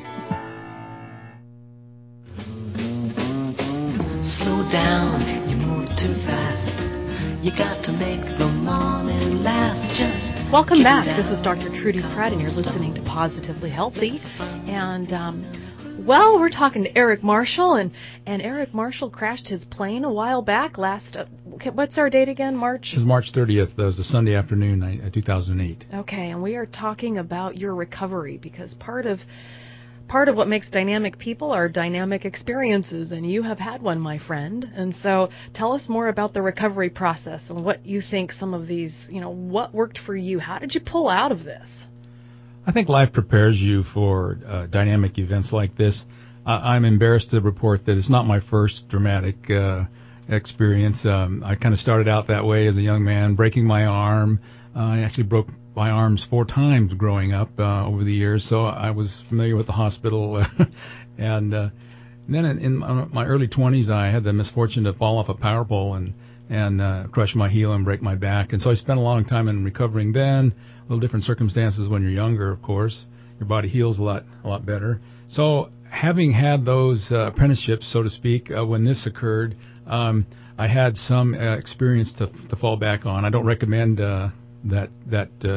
Slow down, you move too fast. You got to make the morning last. Just welcome back. This is Doctor Trudy Pratt, and you're listening to Positively Healthy. And um, well, we're talking to Eric Marshall, and and Eric Marshall crashed his plane a while back. Last, uh, what's our date again? March. It was March thirtieth. That was the Sunday afternoon, uh, two thousand eight. Okay, and we are talking about your recovery, because part of Part of what makes dynamic people are dynamic experiences, and you have had one, my friend. And so tell us more about the recovery process and what you think some of these, you know, what worked for you. How did you pull out of this? I think life prepares you for uh, dynamic events like this. Uh, I'm embarrassed to report that it's not my first dramatic uh, experience. Um, I kind of started out that way as a young man, breaking my arm. Uh, I actually broke my arms four times growing up uh, over the years, so I was familiar with the hospital. and uh, then in, in my early twenties, I had the misfortune to fall off a power pole and and uh, crush my heel and break my back. And so I spent a long time in recovering then. A little different circumstances when you're younger, of course. Your body heals a lot a lot better. So having had those uh, apprenticeships, so to speak, uh, when this occurred, um, I had some uh, experience to to fall back on. I don't recommend Uh, that that uh,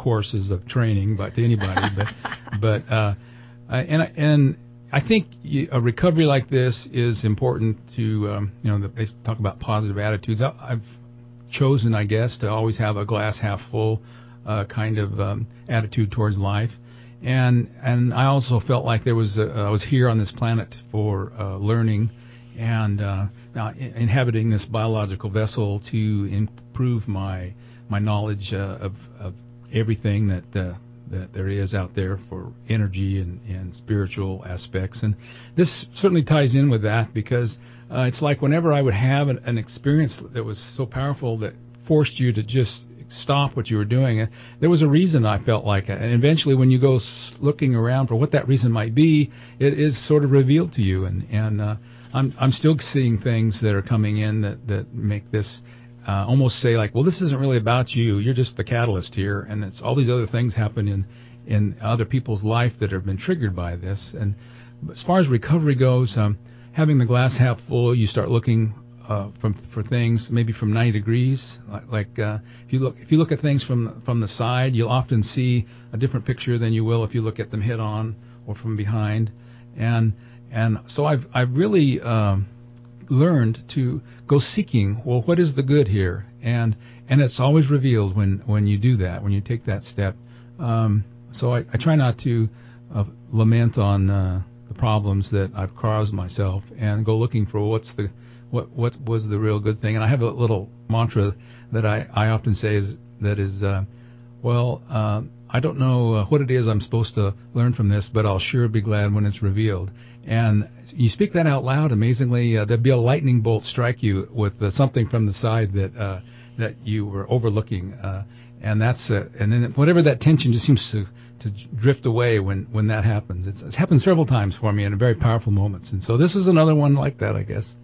courses of training, but to anybody. but but uh, I, and I, and I think you, a recovery like this is important to um, you know they talk about positive attitudes. I, I've chosen, I guess, to always have a glass half full uh, kind of um, attitude towards life. And and I also felt like there was a, I was here on this planet for uh, learning and uh, now inhabiting this biological vessel to improve my my knowledge uh, of, of everything that uh, that there is out there for energy and, and spiritual aspects. And this certainly ties in with that because uh, it's like whenever I would have an, an experience that was so powerful that forced you to just stop what you were doing. There was a reason I felt like it. And eventually when you go looking around for what that reason might be, it is sort of revealed to you. And, and uh, I'm I'm still seeing things that are coming in that, that make this uh, almost say like, well, this isn't really about you. You're just the catalyst here. And it's all these other things happen in, in other people's life that have been triggered by this. And as far as recovery goes, um, having the glass half full, you start looking Uh, from for things maybe from ninety degrees, like, like uh, if you look if you look at things from from the side, you'll often see a different picture than you will if you look at them head on or from behind, and and so I've I've really um, learned to go seeking. Well, what is the good here? And and it's always revealed when, when you do that, when you take that step. Um, so I, I try not to uh, lament on uh, the problems that I've caused myself, and go looking for what's the What what was the real good thing. And I have a little mantra that I, I often say is that is, uh, well, uh, I don't know uh, what it is I'm supposed to learn from this, but I'll sure be glad when it's revealed. And you speak that out loud, amazingly, uh, there'll be a lightning bolt strike you with uh, something from the side that uh, that you were overlooking. Uh, and that's uh, and then whatever that tension just seems to, to drift away when, when that happens. It's, it's happened several times for me in very powerful moments. And so this is another one like that, I guess.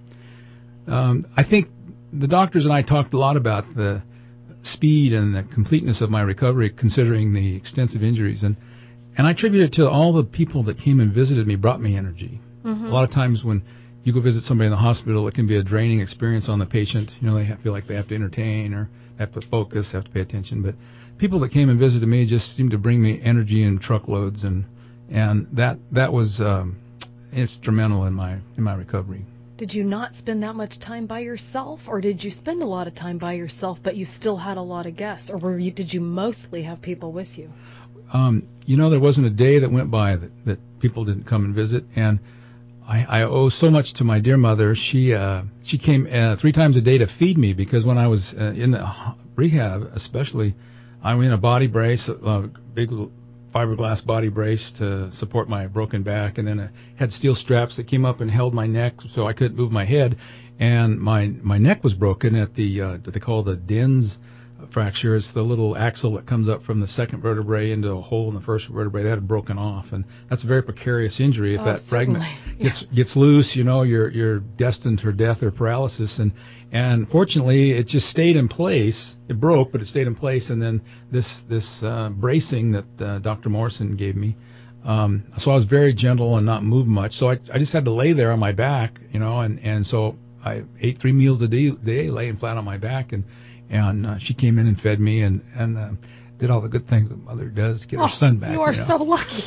Um, I think the doctors and I talked a lot about the speed and the completeness of my recovery, considering the extensive injuries, and and I attribute it to all the people that came and visited me brought me energy. Mm-hmm. A lot of times when you go visit somebody in the hospital, it can be a draining experience on the patient. You know, they have, feel like they have to entertain or have to focus, have to pay attention. But people that came and visited me just seemed to bring me energy in truckloads, and and that that was um, instrumental in my in my recovery. Did you not spend that much time by yourself, or did you spend a lot of time by yourself, but you still had a lot of guests, or were you, did you mostly have people with you? Um, you know, there wasn't a day that went by that, that people didn't come and visit, and I, I owe so much to my dear mother. She uh, she came uh, three times a day to feed me, because when I was uh, in the rehab, especially, I was in a body brace, a big fiberglass body brace to support my broken back, and then I had steel straps that came up and held my neck so I couldn't move my head, and my my neck was broken at the uh, what they call the Dens fracture. It's the little axle that comes up from the second vertebrae into a hole in the first vertebrae. That had broken off, and that's a very precarious injury. If oh, that certainly. fragment gets gets loose, you know, you're you're destined for death or paralysis. And and fortunately, it just stayed in place. It broke, but it stayed in place. And then this this uh, bracing that uh, Doctor Morrison gave me. Um, so I was very gentle and not move much. So I I just had to lay there on my back, you know, and and so I ate three meals a day, day laying flat on my back, and. And uh, she came in and fed me and, and uh, did all the good things that mother does, get oh, her son back. You are you know? so lucky.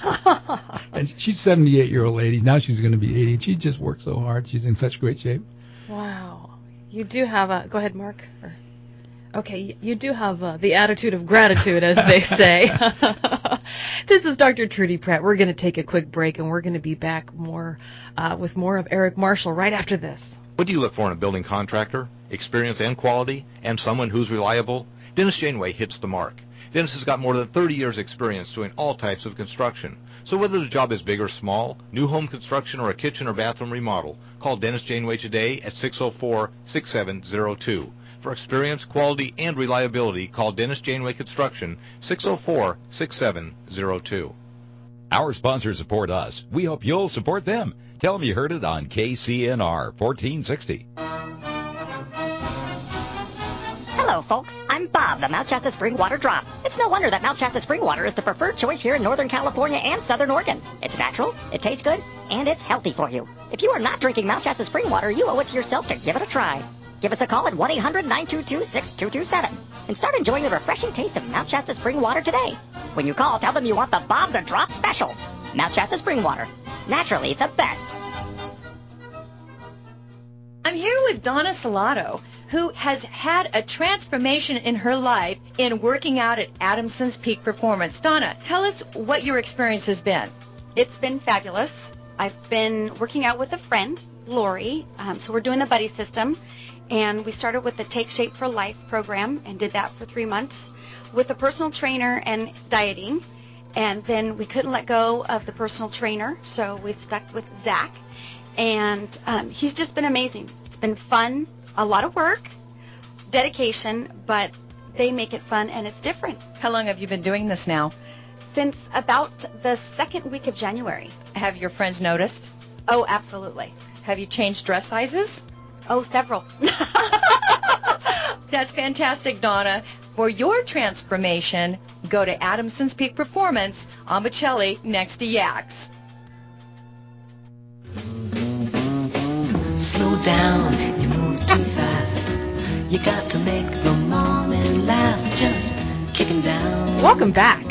And she's a seventy-eight-year-old lady. Now she's going to be eighty. She just worked so hard. She's in such great shape. Wow. You do have a... Go ahead, Mark. Or, okay, you do have uh, the attitude of gratitude, as they say. This is Doctor Trudy Pratt. We're going to take a quick break, and we're going to be back more uh, with more of Eric Marshall right after this. What do you look for in a building contractor? Experience and quality, and someone who's reliable? Dennis Janeway hits the mark. Dennis has got more than thirty years experience doing all types of construction. So whether the job is big or small, new home construction or a kitchen or bathroom remodel, call Dennis Janeway today at six oh four, six seven oh two. For experience, quality, and reliability, call Dennis Janeway Construction, six oh four, six seven oh two. Our sponsors support us. We hope you'll support them. Tell them you heard it on K C N R fourteen sixty. Hello, folks. I'm Bob, the Mount Shasta Spring Water Drop. It's no wonder that Mount Shasta Spring Water is the preferred choice here in Northern California and Southern Oregon. It's natural, it tastes good, and it's healthy for you. If you are not drinking Mount Shasta Spring Water, you owe it to yourself to give it a try. Give us a call at one eight hundred, nine two two, six two two seven. and start enjoying the refreshing taste of Mount Shasta spring water today. When you call, tell them you want the Bob the Drop special. Mount Shasta spring water. Naturally the best. I'm here with Donna Salato, who has had a transformation in her life in working out at Adamson's Peak Performance. Donna, tell us what your experience has been. It's been fabulous. I've been working out with a friend, Lori, um, so we're doing the buddy system, and we started with the Take Shape for Life program and did that for three months with a personal trainer and dieting, and then we couldn't let go of the personal trainer, so we stuck with Zach, and um, he's just been amazing. It's been fun, a lot of work, dedication, but they make it fun and it's different. How long have you been doing this now? Since about the second week of January. Have your friends noticed? Oh, absolutely. Have you changed dress sizes? Oh, several. That's fantastic, Donna. For your transformation, go to Adamson's Peak Performance on Bocelli next to Yaks. Slow down, you move too fast. You got to make the morning last, just kicking down. Welcome back.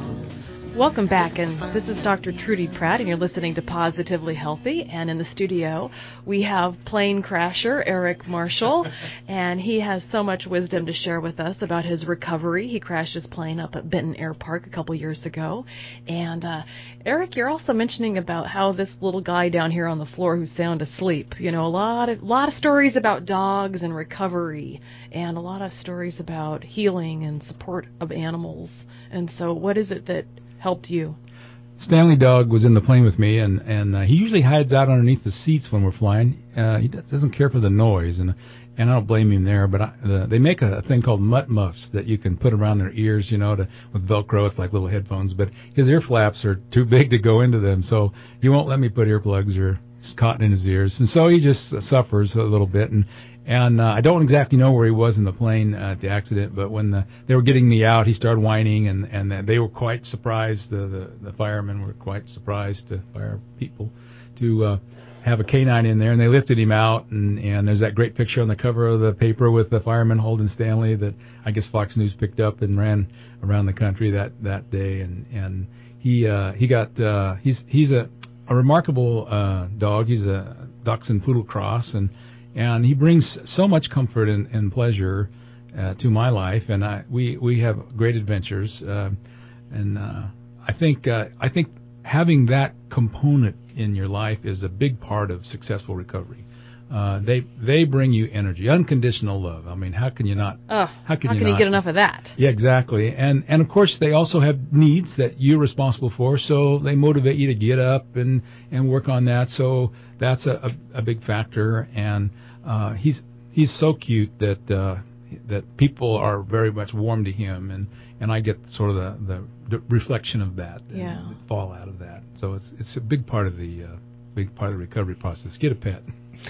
Welcome back, and this is Doctor Trudy Pratt, and you're listening to Positively Healthy. And in the studio, we have plane crasher Eric Marshall, and he has so much wisdom to share with us about his recovery. He crashed his plane up at Benton Air Park a couple years ago. And uh, Eric, you're also mentioning about how this little guy down here on the floor who's sound asleep. You know, a lot of lot of stories about dogs and recovery, and a lot of stories about healing and support of animals. And so, what is it that helped you? Stanley Dog was in the plane with me, and and uh, he usually hides out underneath the seats when we're flying. Uh, he doesn't care for the noise, and and I don't blame him there. But I, the, they make a, a thing called mutt muffs that you can put around their ears, you know, to with Velcro. It's like little headphones, but his ear flaps are too big to go into them, so he won't let me put earplugs or cotton in his ears, and so he just uh, suffers a little bit. And And uh, I don't exactly know where he was in the plane uh, at the accident, but when the, they were getting me out, he started whining, and, and they were quite surprised. The, the, the firemen were quite surprised, to fire people, to uh, have a canine in there. And they lifted him out, and, and there's that great picture on the cover of the paper with the fireman holding Stanley that I guess Fox News picked up and ran around the country that, that day. And, and he uh, he got uh, he's he's a, a remarkable uh, dog. He's a Dachshund Poodle cross, and And he brings so much comfort and, and pleasure uh, to my life, and I, we we have great adventures. Uh, and uh, I think uh, I think having that component in your life is a big part of successful recovery. Uh, they they bring you energy, unconditional love. I mean, how can you not? Oh, how can, how you, can not? you get enough of that? Yeah, exactly. And and of course they also have needs that you're responsible for, so they motivate you to get up and, and work on that. So that's a, a, a big factor. And uh, he's he's so cute that uh, that people are very much warm to him, and, and I get sort of the, the, the reflection of that, and yeah. the fallout of that. So it's it's a big part of the uh, big part of the recovery process. Get a pet.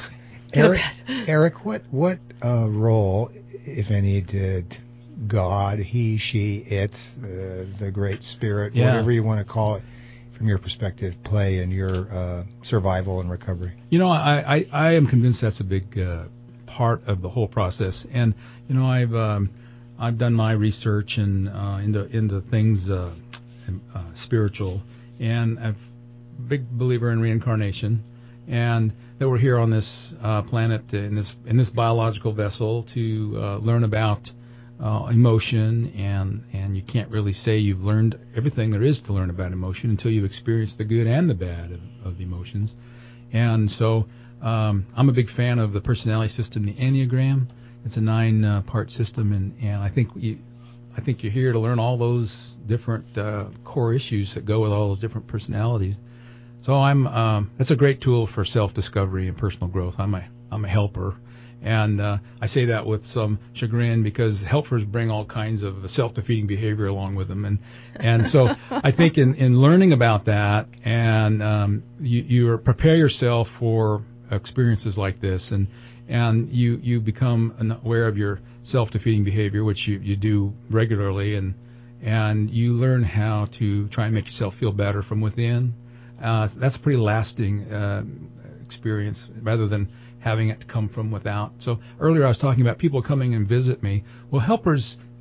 Eric, Eric, what what uh, role, if any, did God, he, she, it, uh, the Great Spirit, yeah. whatever you want to call it, from your perspective, play in your uh, survival and recovery? You know, I, I, I am convinced that's a big uh, part of the whole process. And you know, I've um, I've done my research and uh, into into things uh, uh, spiritual, and I'm a big believer in reincarnation, and that we're here on this uh, planet in this in this biological vessel to uh, learn about uh, emotion, and and you can't really say you've learned everything there is to learn about emotion until you've experienced the good and the bad of, of emotions. And so um, I'm a big fan of the personality system, the Enneagram. It's a nine uh, part system, and, and I think you, I think you're here to learn all those different uh, core issues that go with all those different personalities. So I'm um, that's a great tool for self-discovery and personal growth. I'm a I'm a helper, and uh, I say that with some chagrin because helpers bring all kinds of self-defeating behavior along with them, and and so I think in, in learning about that, and um, you you prepare yourself for experiences like this, and and you you become aware of your self-defeating behavior, which you, you do regularly, and and you learn how to try and make yourself feel better from within. Uh, that's a pretty lasting uh, experience rather than having it come from without. So earlier I was talking about people coming and visit me. Well, helpers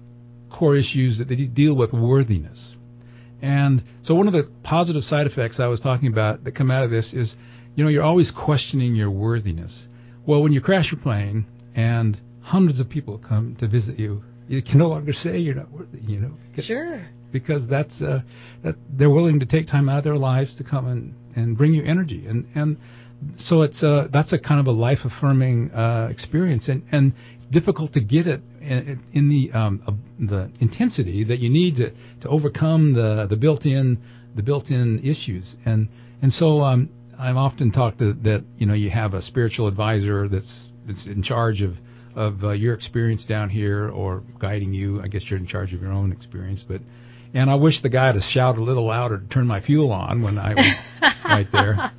core issues that they deal with worthiness. And so one of the positive side effects I was talking about that come out of this is, you know, you're always questioning your worthiness. Well, when you crash your plane and hundreds of people come to visit you, you can no longer say you're not worthy, you know. Because, sure. Because that's uh, that they're willing to take time out of their lives to come and, and bring you energy, and and so it's uh, that's a kind of a life affirming uh, experience, and and it's difficult to get it in, in the um, uh, the intensity that you need to, to overcome the the built in the built in issues, and and so um, I've often talked to, that you know you have a spiritual advisor that's that's in charge of. of uh, your experience down here or guiding you. I guess you're in charge of your own experience, but and I wish the guy to shout a little louder to turn my fuel on when I was right there.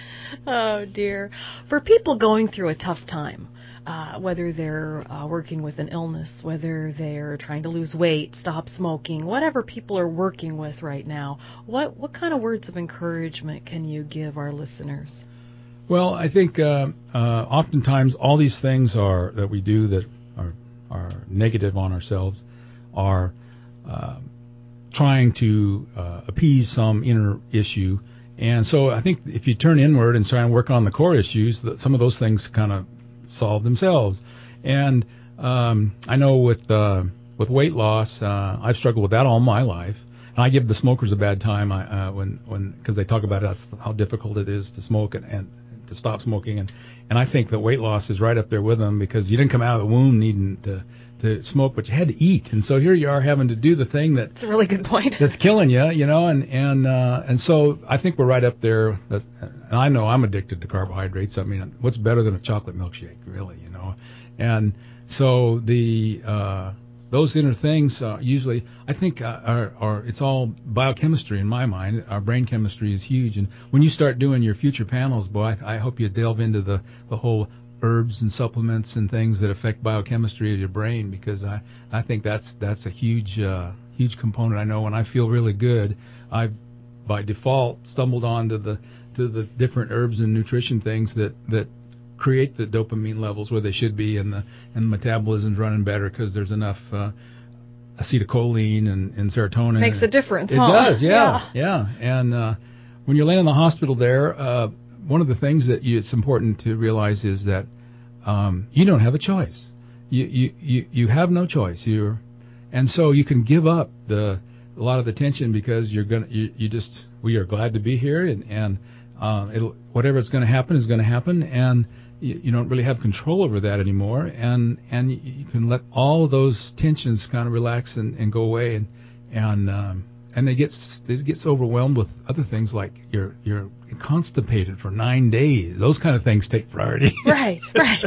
Oh dear. For people going through a tough time, uh, whether they're uh, working with an illness, whether they're trying to lose weight, stop smoking, whatever people are working with right now, what what kind of words of encouragement can you give our listeners? Well, I think uh, uh, oftentimes all these things are that we do that are are negative on ourselves are uh, trying to uh, appease some inner issue, and so I think if you turn inward and try and work on the core issues, that some of those things kind of solve themselves. And um, I know with uh, with weight loss, uh, I've struggled with that all my life. And I give the smokers a bad time I, uh, when when because they talk about how, how difficult it is to smoke and, and to stop smoking, and, and I think that weight loss is right up there with them because you didn't come out of the womb needing to, to smoke, but you had to eat, and so here you are having to do the thing that that's a really good point. That's killing you, you know, and and uh, and so I think we're right up there. That's, and I know I'm addicted to carbohydrates. I mean, what's better than a chocolate milkshake, really, you know? And so the uh, those inner things uh, usually, I think, uh, are, are it's all biochemistry in my mind. Our brain chemistry is huge, and when you start doing your future panels, boy, I, I hope you delve into the, the whole herbs and supplements and things that affect biochemistry of your brain, because I, I think that's that's a huge uh, huge component. I know when I feel really good, I've by default stumbled onto the to the different herbs and nutrition things that that. create the dopamine levels where they should be, and the and metabolism's running better because there's enough uh, acetylcholine and, and serotonin. Makes a difference. It huh? does, yeah, yeah. yeah. And uh, when you're laying in the hospital there, uh, one of the things that you, it's important to realize is that um, you don't have a choice. You you, you you have no choice. You're, and so you can give up the a lot of the tension because you're gonna you, you just we are glad to be here, and and uh, it'll whatever's going to happen is going to happen, and you, you don't really have control over that anymore, and and you, you can let all of those tensions kind of relax and, and go away, and and um, and it gets it gets overwhelmed with other things like you're you're constipated for nine days. Those kind of things take priority. Right, right.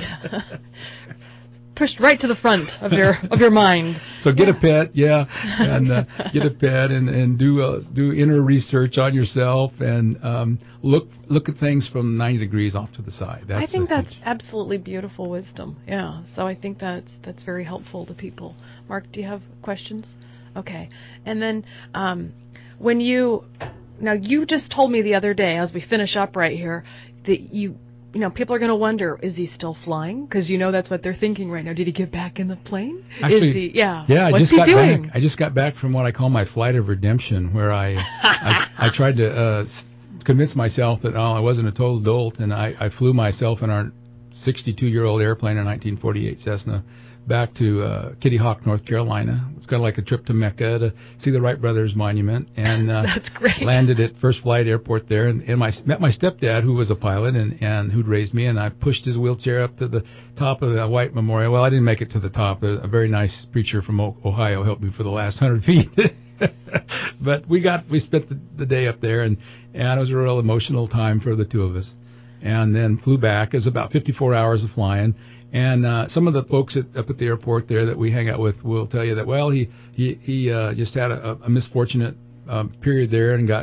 Pushed right to the front of your of your mind. So get a pet, yeah, and uh, get a pet, and and do uh, do inner research on yourself, and um, look look at things from ninety degrees off to the side. That's I think that's huge. absolutely beautiful wisdom. Yeah, so I think that's that's very helpful to people. Mark, do you have questions? Okay, and then um, when you now you just told me the other day as we finish up right here that you. You know, people are going to wonder, is he still flying? Because you know that's what they're thinking right now. Did he get back in the plane? Actually, is he, yeah. Yeah, What's I just he got doing? back. I just got back from what I call my flight of redemption, where I I, I tried to uh, convince myself that oh, I wasn't a total dolt, and I, I flew myself in our sixty-two-year-old airplane, a nineteen forty-eight Cessna, back to uh, Kitty Hawk, North Carolina. It's kind of like a trip to Mecca to see the Wright Brothers Monument, and uh, that's great. Landed at First Flight Airport there, and, and I met my stepdad, who was a pilot and, and who'd raised me, and I pushed his wheelchair up to the top of the White Memorial. Well, I didn't make it to the top. A, a very nice preacher from Ohio helped me for the last hundred feet. But we got we spent the, the day up there, and, and it was a real emotional time for the two of us. And then flew back. It was about fifty-four hours of flying. And uh, some of the folks at, up at the airport there that we hang out with will tell you that, well, he he, he uh, just had a, a misfortunate uh, period there and got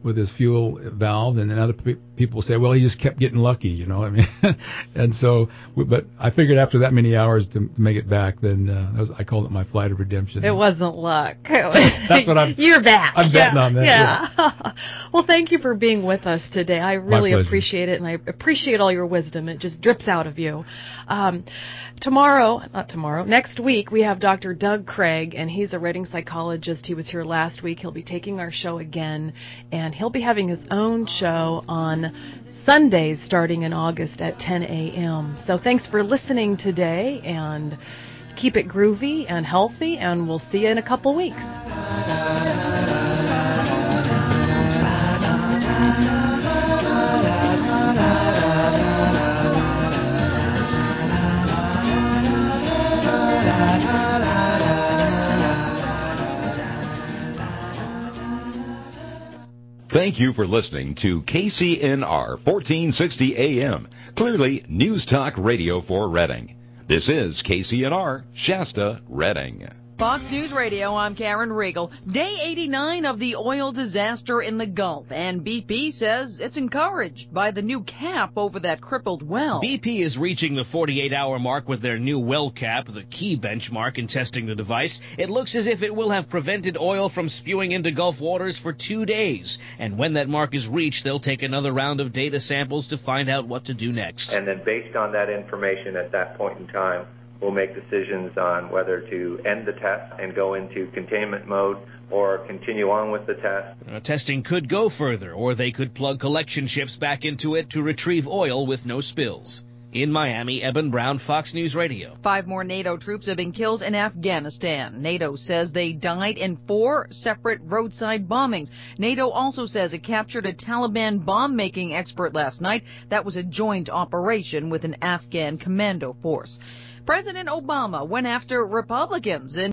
with his fuel valve, and then other pe- people say, well, he just kept getting lucky, you know. I mean, and so, but I figured after that many hours to make it back, then uh, that was, I called it my flight of redemption. It wasn't luck. It was, That's what I'm. You're back. I'm betting yeah. on that. Yeah. yeah. Well, thank you for being with us today. I really My pleasure. appreciate it, and I appreciate all your wisdom. It just drips out of you. Um, tomorrow, not tomorrow, next week we have Doctor Doug Craig, and he's a Reading psychologist. He was here last week. He'll be taking our show again, and he'll be having his own show on Sundays starting in August at ten a.m. So thanks for listening today, and keep it groovy and healthy, and we'll see you in a couple weeks. Thank you for listening to K C N R fourteen sixty A M, clearly News Talk Radio for Reading. This is K C N R, Shasta, Reading. Fox News Radio, I'm Karen Riegel. Day eighty-nine of the oil disaster in the Gulf, and B P says it's encouraged by the new cap over that crippled well. B P is reaching the forty-eight hour mark with their new well cap, the key benchmark in testing the device. It looks as if it will have prevented oil from spewing into Gulf waters for two days. And when that mark is reached, they'll take another round of data samples to find out what to do next. And then based on that information at that point in time, we'll make decisions on whether to end the test and go into containment mode or continue on with the test. Uh, testing could go further, or they could plug collection ships back into it to retrieve oil with no spills. In Miami, Eben Brown, Fox News Radio. Five more NATO troops have been killed in Afghanistan. NATO says they died in four separate roadside bombings. NATO also says it captured a Taliban bomb-making expert last night. That was a joint operation with an Afghan commando force. President Obama went after Republicans in